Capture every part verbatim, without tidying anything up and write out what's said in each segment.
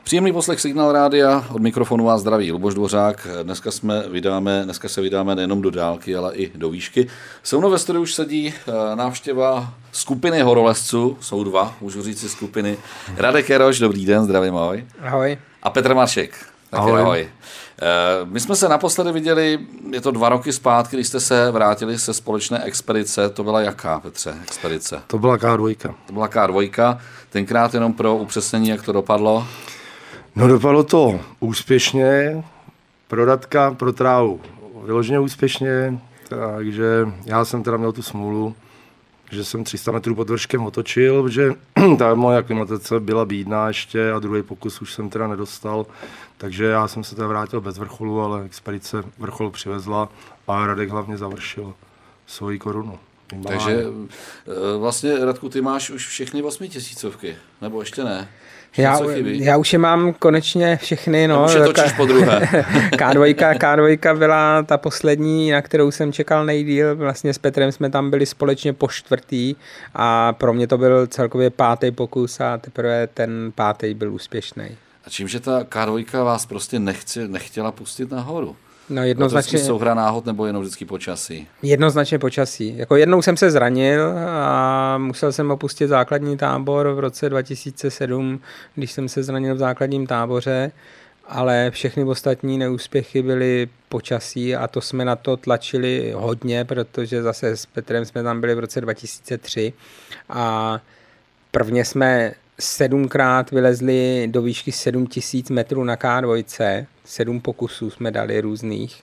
Příjemný poslech Signál rádia, od mikrofonu vás zdraví Luboš Dvořák. Dneska, jsme vydáme, dneska se vydáme nejenom do dálky, ale i do výšky. Se mnou ve studiu už sedí návštěva skupiny horolezců, jsou dva, můžu říct si skupiny. Radek Jaroš, dobrý den, zdravím, ahoj. Ahoj. A Petr Maršek, taky ahoj. ahoj. My jsme se naposledy viděli, je to dva roky zpátky, když jste se vrátili se společné expedice. To byla jaká, Petře, expedice? To byla ká dva. To byla ká dva, tenkrát jenom pro upřesnění, jak to dopadlo. No dopadlo to úspěšně, pro Radka, pro trávu vyloženě úspěšně, takže já jsem teda měl tu smůlu, že jsem tři sta metrů pod vrškem otočil, protože ta moje aklimatace byla bídná ještě a druhý pokus už jsem teda nedostal, takže já jsem se teda vrátil bez vrcholu, ale expedice vrchol přivezla a Radek hlavně završil svoji korunu. Takže vlastně, Radku, ty máš už všechny osmitisícovky, nebo ještě ne? Já, já už je mám konečně všechny. No. Už je točíš po druhé. ká dva, ká dva byla ta poslední, na kterou jsem čekal nejdýl. Vlastně s Petrem jsme tam byli společně po čtvrtý a pro mě to byl celkově pátý pokus a teprve ten pátý byl úspěšný. A čímže ta ká dva vás prostě nechci, nechtěla pustit nahoru? No jednoznačně. To souhra náhod nebo jenom vždycky počasí? Jednoznačně počasí. Jako jednou jsem se zranil a musel jsem opustit základní tábor v roce dva tisíce sedm, když jsem se zranil v základním táboře, ale všechny ostatní neúspěchy byly počasí a to jsme na to tlačili hodně, protože zase s Petrem jsme tam byli v roce dva tisíce tři a prvně jsme sedmkrát vylezli do výšky sedm tisíc metrů na ká dva, sedm pokusů jsme dali různých.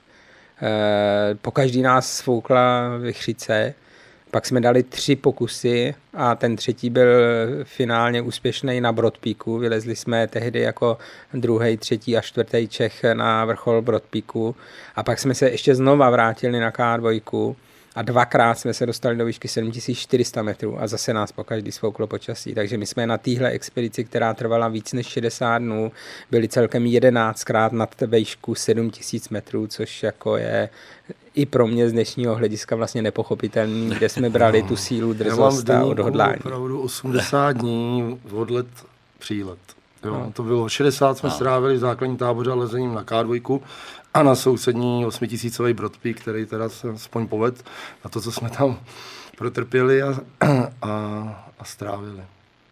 Po každý nás svoukla vichřice, pak jsme dali tři pokusy a ten třetí byl finálně úspěšný na Broad Peaku. Vylezli jsme tehdy jako druhý, třetí a čtvrtý Čech na vrchol Broad Peaku a pak jsme se ještě znova vrátili na ká dva a dvakrát jsme se dostali do výšky sedm tisíc čtyři sta metrů a zase nás pokaždý svouklo počasí. Takže my jsme na téhle expedici, která trvala víc než šedesát dnů, byli celkem jedenáctkrát nad výšku sedm tisíc metrů, což jako je i pro mě z dnešního hlediska vlastně nepochopitelný, kde jsme brali tu sílu, drzost a odhodlání. Já mám opravdu osmdesát dní odlet, přílet. Jo, no. To bylo šedesát jsme no. strávili v základním táboře lezením na ká dva a na sousední osmitisícový Broad Peak, který teda se aspoň poved na to, co jsme tam protrpěli a, a, a strávili.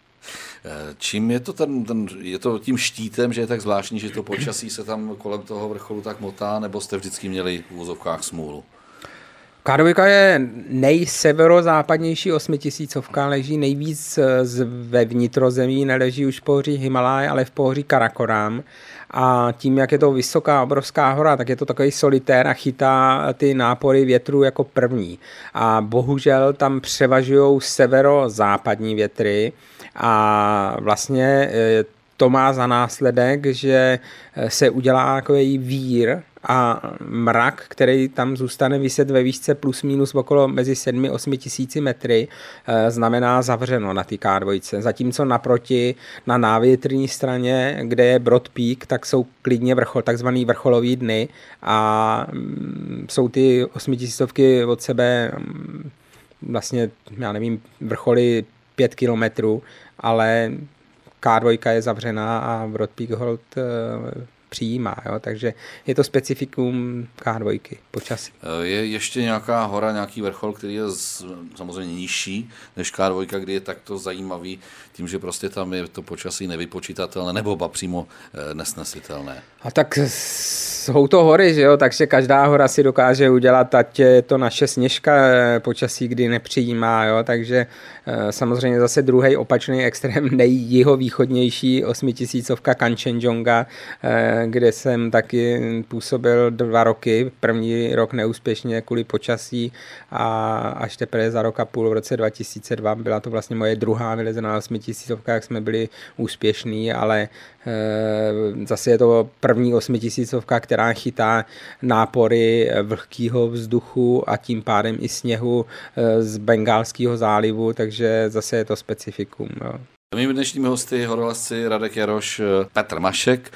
Čím je to, ten, ten, je to tím štítem, že je tak zvláštní, že to počasí se tam kolem toho vrcholu tak motá, nebo jste vždycky měli v úzovkách smůlu? ká dva je nejseverozápadnější osmitisícovka, leží nejvíc ve vnitrozemí, neleží už v pohoří Himalaj, ale v pohoří Karakoram. A tím, jak je to vysoká, obrovská hora, tak je to takový solitér a chytá ty nápory větru jako první. A bohužel tam převažují severozápadní větry a vlastně to má za následek, že se udělá takový vír a mrak, který tam zůstane viset ve výšce plus minus okolo mezi sedm až osm tisíci metry, znamená zavřeno na té ká dva. Zatímco naproti na návětrní straně, kde je Broad Peak, tak jsou klidně vrchol, takzvaný vrcholový dny a jsou ty osmitisícovky od sebe vlastně, já nevím, vrcholy pět kilometrů, ale ká dva je zavřená a Broad Peak hold přijímá, jo? Takže je to specifikum ká dva, počasí. Je ještě nějaká hora, nějaký vrchol, který je z, samozřejmě nižší než ká dva, kdy je takto zajímavý tím, že prostě tam je to počasí nevypočítatelné nebo ba přímo nesnesitelné. A tak jsou to hory, že jo? Takže každá hora si dokáže udělat, ať je to naše Sněžka počasí, kdy nepřijímá, jo? Takže samozřejmě zase druhý opačný extrém, nejjihovýchodnější osmitisícovka Kanchenjunga, kde jsem taky působil dva roky, první rok neúspěšně kvůli počasí a až teprve za rok a půl v roce dva tisíce dva byla to vlastně moje druhá vylezená osmitisícovka, jak jsme byli úspěšní, ale e, zase je to první osmitisícovka, která chytá nápory vlhkého vzduchu a tím pádem i sněhu e, z Bengálského zálivu, takže zase je to specifikum. Jo. Mými dnešními hosty horolezci Radek Jaroš, Petr Mašek.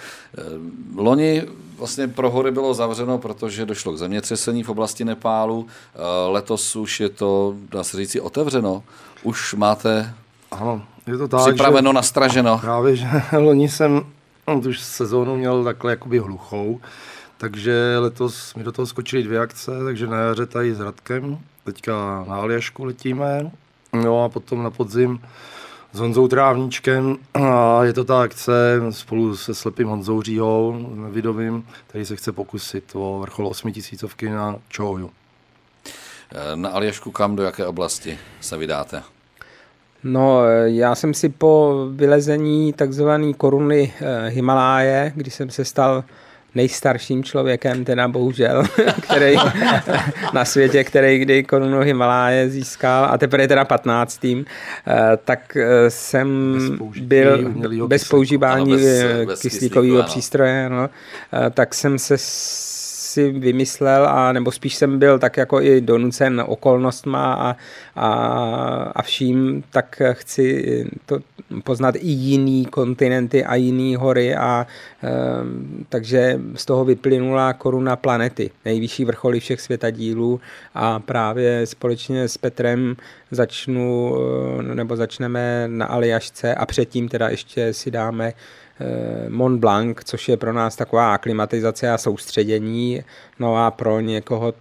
Loni vlastně pro hory bylo zavřeno, protože došlo k zemětřesení v oblasti Nepálu. Letos už je to, dá se říct, otevřeno. Už máte ano, je to tak, připraveno, že, nastraženo. Právě, že loni jsem on tu sezónu měl takhle jakoby hluchou, takže letos mi do toho skočily dvě akce, takže na jaře tady s Radkem, teďka na Aljašku letíme, no a potom na podzim s Honzou Trávníčkem a je to ta akce spolu se slepým Honzou Říhou, Vidovým, který se chce pokusit o vrchol osmitisícovky na Čouju. Na Aljašku kam, do jaké oblasti se vydáte? No, já jsem si po vylezení takzvané koruny Himaláje, kdy jsem se stal nejstarším člověkem, teda bohužel, který na světě, který kdy korunu Himaláje získal, a teprve teda patnáctým, tak jsem byl bez používání kyslíkového přístroje, no, tak jsem se si vymyslel, a nebo spíš jsem byl tak jako i donucen okolnostma a, a, a vším, tak chci to poznat i jiný kontinenty a jiný hory, a e, takže z toho vyplynula koruna planety, nejvyšší vrcholy všech světadílů, a právě společně s Petrem začnu, nebo začneme na Aljašce a předtím teda ještě si dáme Mont Blanc, což je pro nás taková aklimatizace a soustředění, no a pro někoho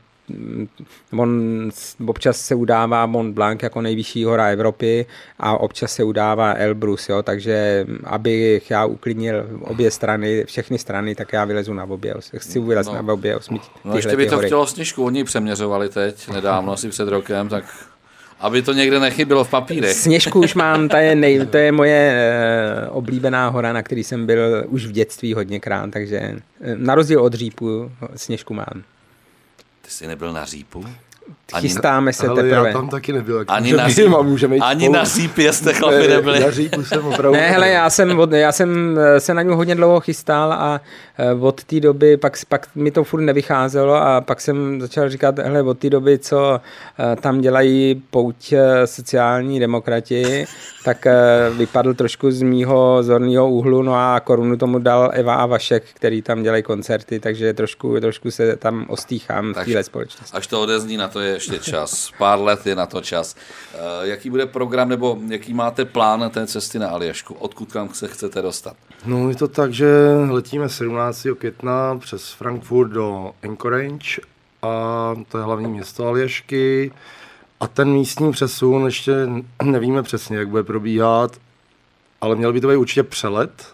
on, občas se udává Mont Blanc jako nejvyšší hora Evropy a občas se udává Elbrus, jo, takže abych já uklidnil obě strany, všechny strany, tak já vylezu na obě, chci vylez no, na obě osmi. No ještě by to hory. Chtělo Sněžku, oni přeměřovali teď, nedávno, asi před rokem, tak aby to někde nechybilo v papírech. Sněžku už mám, to je, nej, to je moje e, oblíbená hora, na který jsem byl už v dětství hodněkrát, takže e, na rozdíl od Řípu Sněžku mám. Ty jsi nebyl na Řípu? Ani, Chystáme se ale teprve. Já tam taky nebyl. Ani na Řípu, ani na Řípě jste chlapi nebyli. Na Řípu jsem opravdu... Ne, hele, já jsem, od, já jsem se na něj hodně dlouho chystal a od té doby pak, pak mi to furt nevycházelo a pak jsem začal říkat, hele, od té doby, co tam dělají pouť sociální demokrati, tak vypadl trošku z mýho zorného úhlu, no a korunu tomu dal Eva a Vašek, který tam dělají koncerty, takže trošku, trošku se tam ostýchám v téhle společnosti. Až to odezní, na to je ještě čas. Pár let je na to čas. Jaký bude program, nebo jaký máte plán té cesty na Aljašku? Odkud kam se chcete dostat? No je to tak, že letíme sedmnáctého května přes Frankfurt do Anchorage, a to je hlavní město Aljašky. A ten místní přesun ještě nevíme přesně, jak bude probíhat, ale měl by to být určitě přelet.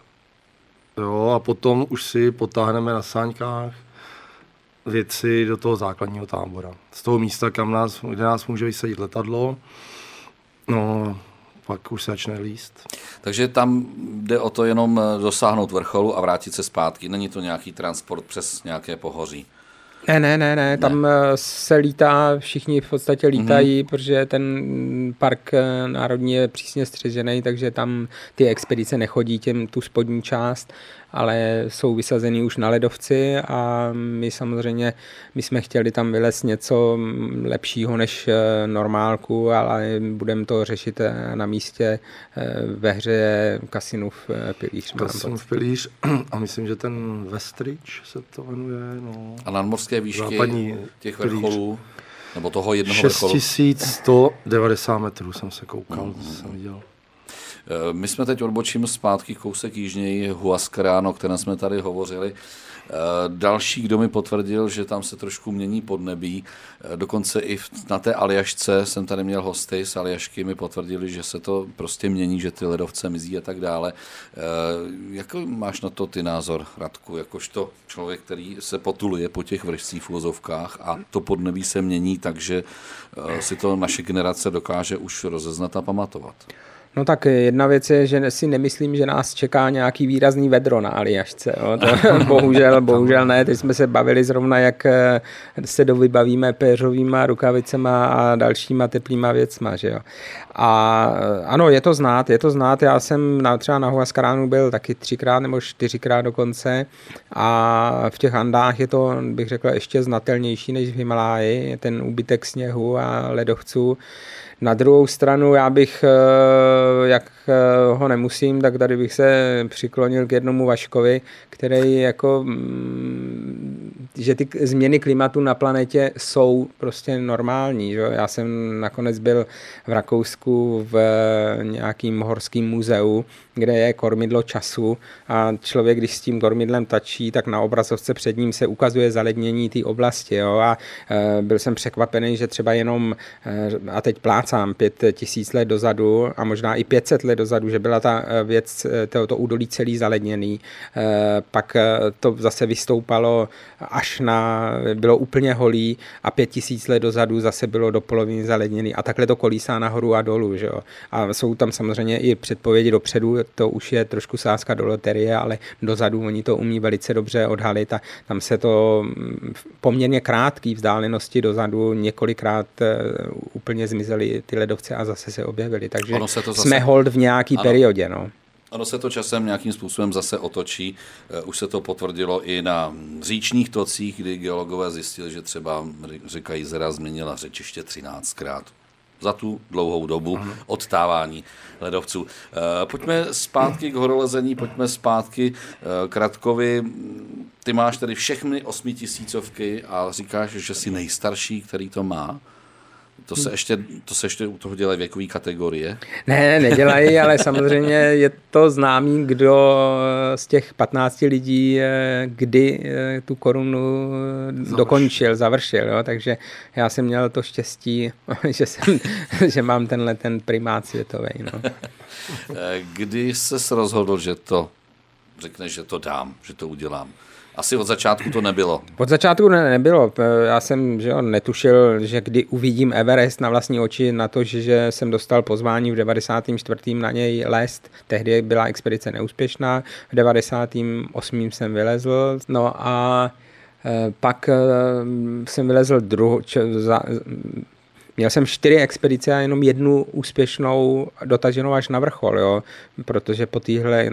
Jo, a potom už si potáhneme na sáňkách věci do toho základního tábora. Z toho místa, kam nás, kde nás může vysadit letadlo, no pak už se začne líst. Takže tam jde o to jenom dosáhnout vrcholu a vrátit se zpátky. Není to nějaký transport přes nějaké pohoří? Ne, ne, ne, ne, tam ne. se lítá, všichni v podstatě lítají, mm-hmm. protože ten park národní je přísně střežený, takže tam ty expedice nechodí těm tu spodní část, ale jsou vysazený už na ledovci, a my samozřejmě, my jsme chtěli tam vylézt něco lepšího než normálku, ale budeme to řešit na místě ve hře Kasinův pilíř. Kasinův pilíř, a myslím, že ten Westridge se to jmenuje. No. A nadmořské výšky těch vrcholů, nebo toho jednoho vrcholu? šest tisíc sto devadesát metrů jsem se koukal, mm-hmm. jsem viděl. My jsme teď odbočím zpátky kousek jižněji, Huascarán, o kterém jsme tady hovořili. Další, kdo mi potvrdil, že tam se trošku mění podnebí, dokonce i na té Aljašce jsem tady měl hosty z Aljašky, mi potvrdili, že se to prostě mění, že ty ledovce mizí a tak dále. Jaký máš na to ty názor, Radku, jakožto člověk, který se potuluje po těch vršcích v uvozovkách a to podnebí se mění, takže si to naše generace dokáže už rozeznat a pamatovat? No tak jedna věc je, že si nemyslím, že nás čeká nějaký výrazný vedro na Aljašce. Jo. To, bohužel, bohužel ne. Teď jsme se bavili zrovna, jak se dovybavíme péřovýma rukavicema a dalšíma teplýma věcma. Že jo. A ano, je to znát, je to znát. Já jsem na, třeba na Huascaránu byl taky třikrát nebo čtyřikrát dokonce, a v těch Andách je to, bych řekl, ještě znatelnější než v Himaláji. Ten úbytek sněhu a ledovců. Na druhou stranu, já bych, jak ho nemusím, tak tady bych se přiklonil k jednomu Vaškovi, který jako že ty změny klimatu na planetě jsou prostě normální. Že? Já jsem nakonec byl v Rakousku v nějakým horským muzeu, kde je kormidlo času a člověk, když s tím kormidlem tačí, tak na obrazovce před ním se ukazuje zalednění té oblasti. Jo? A e, byl jsem překvapený, že třeba jenom, e, a teď plácám, pět tisíc let dozadu a možná i pět set let dozadu, že byla ta věc, tohoto údolí celý zaledněný. E, pak to zase vystoupalo až na, bylo úplně holý a pět tisíc let dozadu zase bylo do poloviny zaledněný a takhle to kolísá nahoru a dolů. Že jo? A jsou tam samozřejmě i předpovědi dopředu, to už je trošku sázka do loterie, ale dozadu oni to umí velice dobře odhalit a tam se to v poměrně krátký vzdálenosti dozadu několikrát úplně zmizely ty ledovce a zase se objevily. Takže se to zase... jsme hold v nějaký ano. periodě. No. Ono se to časem nějakým způsobem zase otočí. Už se to potvrdilo i na říčních tocích, kdy geologové zjistili, že třeba řeka Jizera změnila řečiště třináctkrát. Za tu dlouhou dobu odtávání ledovců. Pojďme zpátky k horolezení, pojďme zpátky k Radkovi. Ty máš tady všechny osmitisícovky a říkáš, že jsi nejstarší, který to má. To se ještě, to se ještě u toho dělají věkové kategorie? Ne, nedělají, ale samozřejmě je to známý, kdo z těch patnácti lidí kdy tu korunu Završ. dokončil, završil. Jo? Takže já jsem měl to štěstí, že, jsem, že mám tenhle ten primát světový. No. Kdy ses rozhodl, že to řekneš, že to dám, že to udělám? Asi od začátku to nebylo. Od začátku ne, nebylo. Já jsem že jo, netušil, že kdy uvidím Everest na vlastní oči, na to, že, že jsem dostal pozvání v devadesátém čtvrtém na něj lézt. Tehdy byla expedice neúspěšná, v devadesátém osmém jsem vylezl. No a e, pak e, jsem vylezl druhou... Č, za, Měl jsem čtyři expedice a jenom jednu úspěšnou dotaženou až na vrchol, jo? Protože po téhle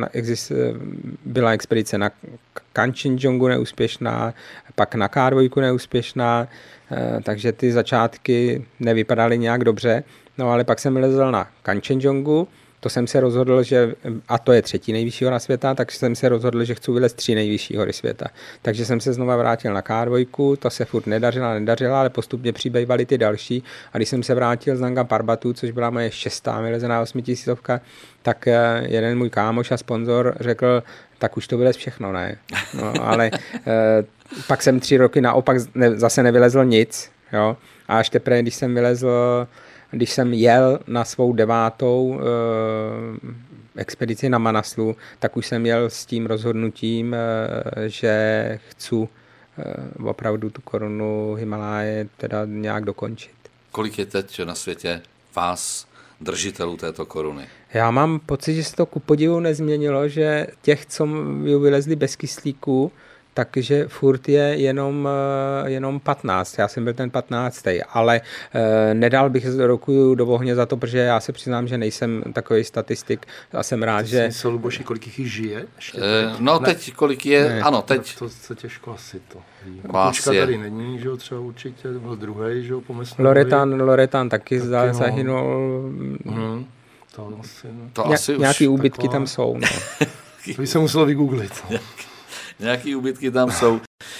byla expedice na Kanchenjungu neúspěšná, pak na K dva neúspěšná, takže ty začátky nevypadaly nějak dobře. No ale pak jsem vylezl na Kanchenjungu, to jsem se rozhodl, že, a to je třetí nejvyšší hora světa, takže jsem se rozhodl, že chci vylézt tři nejvyšší hory světa. Takže jsem se znova vrátil na K dva, to se furt nedařila, nedařila, ale postupně přibývaly ty další. A když jsem se vrátil z Nanga Parbatu, což byla moje šestá vylezená osmitisícovka, tak jeden můj kámoš a sponzor řekl, tak už to vylez všechno, ne? No, ale eh, pak jsem tři roky naopak ne, zase nevylezl nic, jo? A až teprve, když jsem vylezl Když jsem jel na svou devátou eh, expedici na Manaslu, tak už jsem jel s tím rozhodnutím, eh, že chci eh, opravdu tu korunu Himaláje teda nějak dokončit. Kolik je teď na světě vás, držitelů této koruny? Já mám pocit, že se to ku podivu nezměnilo, že těch, co vylezli bez kyslíku, takže furt je jenom, jenom patnáct. Já jsem byl ten patnáctý, ale e, nedal bych z roku do ohně za to, protože já se přiznám, že nejsem takový statistik a jsem rád, Ty že... Jsi Luboši, kolik jich žije? Ještě e, no ne. Teď kolik je, ne. Ano, teď... To se těžko asi to ví. Kukučka tady není, že jo, třeba určitě, byl druhej, že jo, pomyslný. Loretan, Loretan taky, taky za, no. zahynul. Hmm. To asi, no. to Ně, asi nějaký už úbytky taková... tam jsou, no. To by se muselo vygooglit. Nějaký úbytky tam jsou.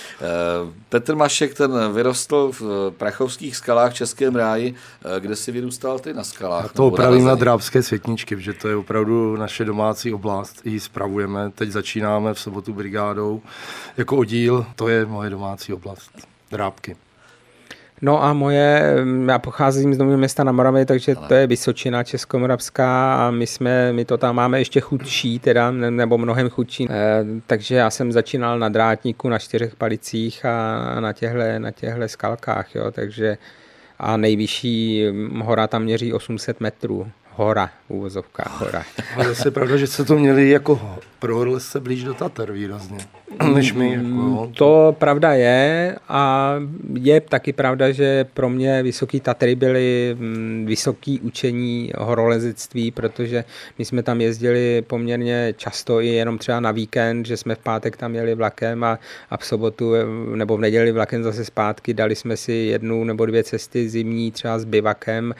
Petr Mašek, ten vyrostl v Prachovských skalách v Českém ráji. Kde jsi vyrůstal ty na skalách? Já to opravím na Drábské Světničky, protože to je opravdu naše domácí oblast. Ji spravujeme. Teď začínáme v sobotu brigádou jako oddíl. To je moje domácí oblast. Drábky. No a moje, já pocházím z Nového Města na Moravě, takže to je Vysočina Českomoravská a my jsme, my to tam máme ještě chudší, teda, nebo mnohem chudší. E, takže já jsem začínal na Drátníku, na Čtyřech Palicích a na těchto na těchto skalkách, jo, takže a nejvyšší hora tam měří osm set metrů. Hora, úvozovka, hora. Ale zase je pravda, že se to měli jako pro horolezce blíž do Tater výrazně, než my. Jako, to pravda je a je taky pravda, že pro mě Vysoký Tatry byly vysoký učení horolezectví, protože my jsme tam jezdili poměrně často i jenom třeba na víkend, že jsme v pátek tam jeli vlakem a, a v sobotu nebo v neděli vlakem zase zpátky, dali jsme si jednu nebo dvě cesty zimní třeba s bivakem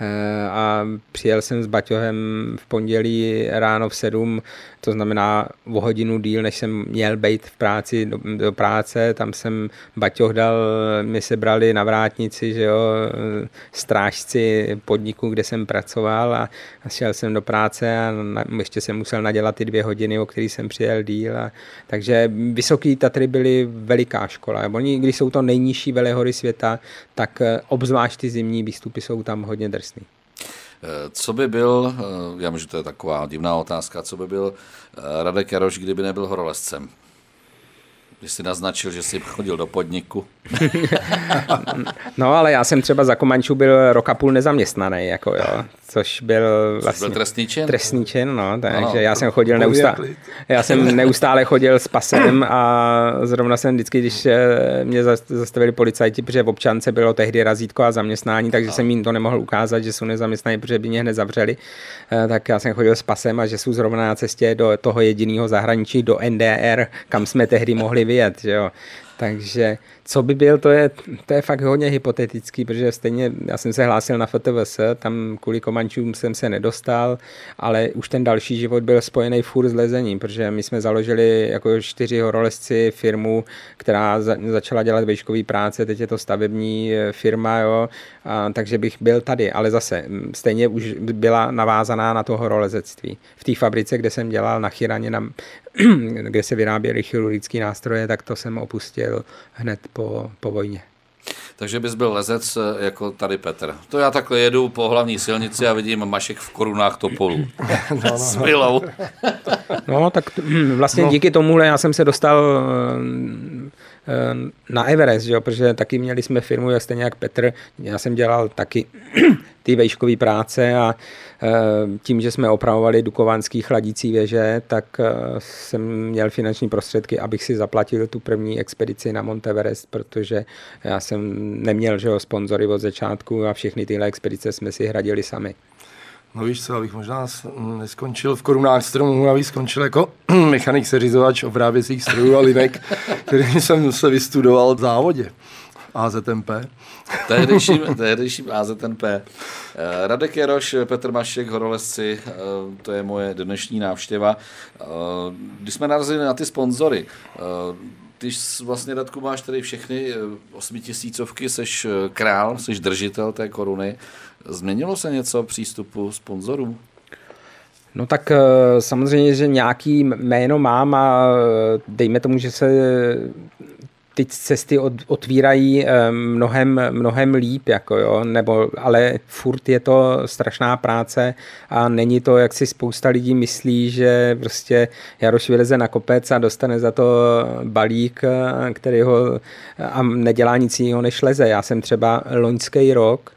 a přijel jsem s baťohem v pondělí ráno v sedm, to znamená o hodinu díl, než jsem měl být v práci do, do práce, tam jsem baťohdal, my se brali na vrátnici, že jo, strážci podniku, kde jsem pracoval a, a šel jsem do práce a na, ještě jsem musel nadělat ty dvě hodiny, o kterých jsem přijel díl. A, takže Vysoký Tatry byly veliká škola. Oni, když jsou to nejnižší velehory světa, tak obzvlášť ty zimní výstupy jsou tam hodně drsný. Co by byl, já myslím, že to je taková divná otázka, co by byl Radek Jaroš, kdyby nebyl horolezcem? Když jsi naznačil, že jsi chodil do podniku. No, ale já jsem třeba za Komančů byl rok a půl nezaměstnaný, jako jo, což byl vlastně... Byl trestný čin? Trestný čin, no, takže ano, já jsem chodil neustále, já jsem neustále chodil s pasem a zrovna jsem vždycky, když mě zastavili policajti, protože v občance bylo tehdy razítko a zaměstnání, takže jsem jim to nemohl ukázat, že jsou nezaměstnaní, protože by mě hned zavřeli, tak já jsem chodil s pasem a že jsou zrovna na cestě do toho jediného zahraničí, do N D R, kam jsme tehdy mohli vyjet, že jo. Takže co by byl, to je, to je fakt hodně hypotetický, protože stejně já jsem se hlásil na F T V S, tam kvůli Komančům jsem se nedostal, ale už ten další život byl spojený furt s lezením, protože my jsme založili jako čtyři horolezci firmu, která za, začala dělat vejškový práce, teď je to stavební firma, jo, a, takže bych byl tady, ale zase stejně už byla navázaná na to horolezectví. V té fabrice, kde jsem dělal na Chyraně, na, kde se vyráběly chirurgické nástroje, tak to jsem opustil hned po, po vojně. Takže bys byl lezec jako tady Petr. To já takhle jedu po hlavní silnici a vidím Mašek v korunách topolů. No, no, s vilou. No, tak vlastně no. Díky tomuhle já jsem se dostal na Everest, jo, protože taky měli jsme firmu, jak stejně jak Petr. Já jsem dělal taky ty vejškové práce a tím, že jsme opravovali dukovanský chladící věže, tak jsem měl finanční prostředky, abych si zaplatil tu první expedici na Mount Everest, protože já jsem neměl, že jo, sponzory od začátku a všechny tyhle expedice jsme si hradili sami. No víš co, abych možná neskončil v korunách stromů, abych skončil jako mechanik seřizovač obráběcích strojů a linek, který jsem se vystudoval v závodě A Z M P. Tehdejším, tehdejším A Z M P. Radek Jaroš, Petr Mašek, horolezci, to je moje dnešní návštěva. Když jsme narazili na ty sponzory, ty vlastně, Radku, máš tady všechny osmitisícovky, seš král, seš držitel té koruny. Změnilo se něco v přístupu sponzorů? No tak samozřejmě, že nějaký jméno mám a dejme tomu, že se ty cesty otvírají mnohem, mnohem líp, jako jo, nebo, ale furt je to strašná práce a není to, jak si spousta lidí myslí, že prostě Jaroš vyleze na kopec a dostane za to balík, který ho a nedělá nic jiného než leze. Já jsem třeba loňský rok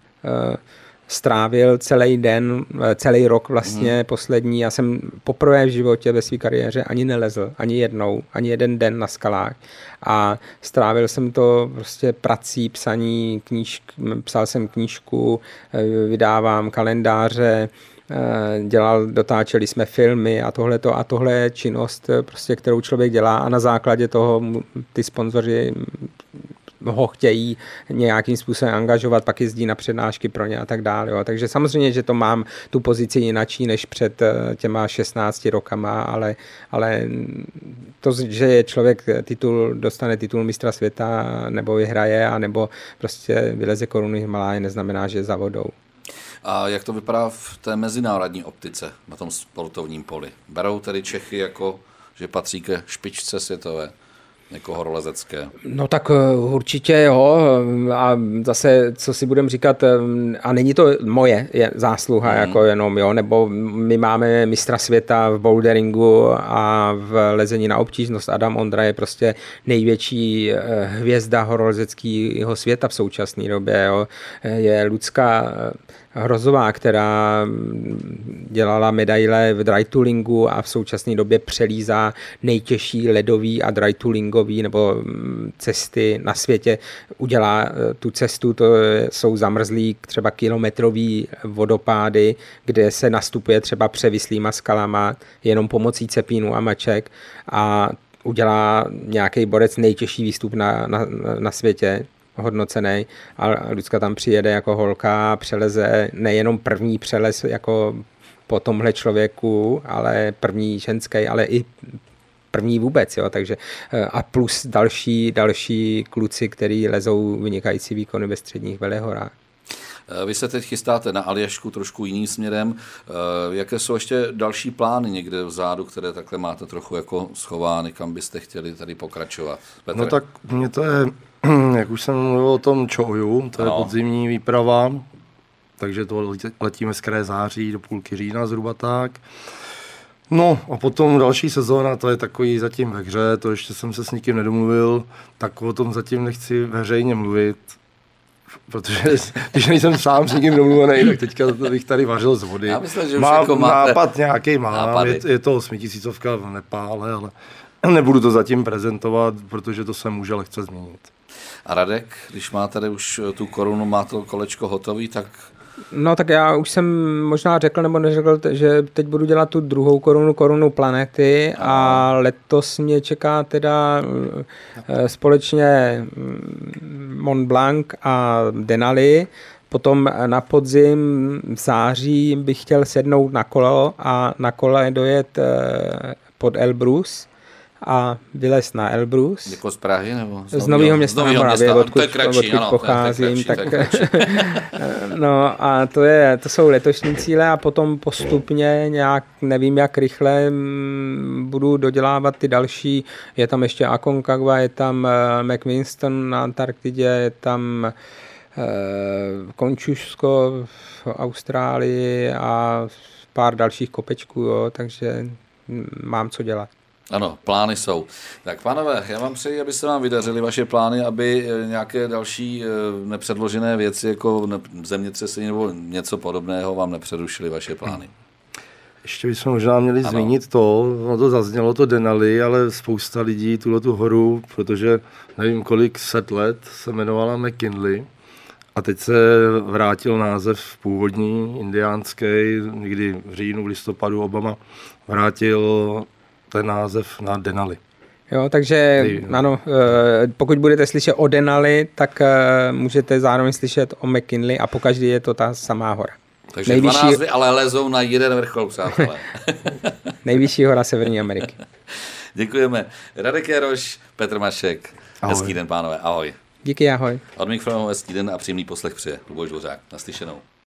strávil celý den, celý rok vlastně hmm. poslední. Já jsem poprvé v životě ve své kariéře ani nelezl, ani jednou, ani jeden den na skalách. A strávil jsem to prostě prací, psaní knížk, psal jsem knížku, vydávám kalendáře, dělal, dotáčeli jsme filmy a tohleto a tohle je činnost, prostě, kterou člověk dělá a na základě toho ty sponzoři ho chtějí nějakým způsobem angažovat, pak jezdí na přednášky pro ně a tak dále. Jo. Takže samozřejmě, že to mám tu pozici jinačí než před těma šestnácti rokama, ale, ale to, že je člověk titul, dostane titul mistra světa nebo vyhraje, a nebo prostě vyleze koruny Himaláje, neznamená, že je za vodou. A jak to vypadá v té mezinárodní optice na tom sportovním poli? Berou tedy Čechy jako, že patří ke špičce světové? Jako horolezecké. No tak určitě jo. A zase, co si budeme říkat, a není to moje zásluha, mm. jako jenom, jo, nebo my máme mistra světa v boulderingu a v lezení na obtížnost. Adam Ondra je prostě největší hvězda horolezeckého světa v současné době, jo. Je Lucka Hrozová, která dělala medaile v drytoolingu a v současné době přelízá nejtěžší ledový a drytoolingový nebo cesty na světě. Udělá tu cestu, to jsou zamrzlý třeba kilometrový vodopády, kde se nastupuje třeba převislýma skalama jenom pomocí cepínu a maček a udělá nějaký borec nejtěžší výstup na, na, na světě, hodnocený, a Lucka tam přijede jako holka, přeleze nejenom první přelez jako po tomhle člověku, ale první ženský, ale i první vůbec, jo, takže a plus další, další kluci, který lezou vynikající výkony ve středních velehorách. Vy se teď chystáte na Aljašku trošku jiným směrem. Jaké jsou ještě další plány někde vzadu, které takhle máte trochu jako schovány, kam byste chtěli tady pokračovat? Petr? No tak mě to je, jak už jsem mluvil o tom Čoju, to je no. podzimní výprava, takže to letíme z kraje září do půlky října zhruba tak. No a potom další sezóna, to je takový zatím ve hře, to ještě jsem se s nikým nedomluvil, tak o tom zatím nechci veřejně mluvit, protože když nejsem sám s nikým domluvený, tak teďka bych tady vařil z vody. Já myslím, že už mám jako máte nápad nějaký mám, je, je to osmitisícovka v Nepále, ale nebudu to zatím prezentovat, protože to se může lehce změnit. A Radek, když má tady už tu korunu, má to kolečko hotový, tak... No tak já už jsem možná řekl nebo neřekl, že teď budu dělat tu druhou korunu, korunu planety a letos mě čeká teda společně Mont Blanc a Denali. Potom na podzim v září bych chtěl sednout na kolo a na kole dojet pod Elbrus a vylez na Elbrus. Jako z Prahy nebo z, z Nového města na Moravě, odkud, kratší, odkud ano, pocházím. To je kratší, tak, no a to, je, to jsou letošní cíle a potom postupně nějak, nevím jak rychle, budu dodělávat ty další. Je tam ještě Aconcagua, je tam McWinston na Antarktidě, je tam Končušsko v Austrálii a pár dalších kopečků, jo, takže mám co dělat. Ano, plány jsou. Tak pánové, já vám přeji, aby se vám vydařily vaše plány, aby nějaké další nepředložené věci jako zemětřesení nebo něco podobného vám nepřerušily vaše plány. Ještě bychom možná měli ano. zmínit to, no to zaznělo to Denali, ale spousta lidí tuhle tu horu, protože nevím kolik set let se jmenovala McKinley a teď se vrátil název původní, indiánský, někdy v říjnu, v listopadu Obama vrátil ten název na Denali. Jo, takže ano, pokud budete slyšet o Denali, tak můžete zároveň slyšet o McKinley a pokaždý je to ta samá hora. Takže nejvyšší... dva názvy, ale lezou na jeden vrchol, přátelé. Nejvyšší hora Severní Ameriky. Děkujeme. Radek Jaroš, Petr Mašek. Ahoj. Hezký den, pánové. Ahoj. Díky, ahoj. Od mikrofonu hezký den a příjemný poslech přeje Luboš Dvořák. Naslyšenou.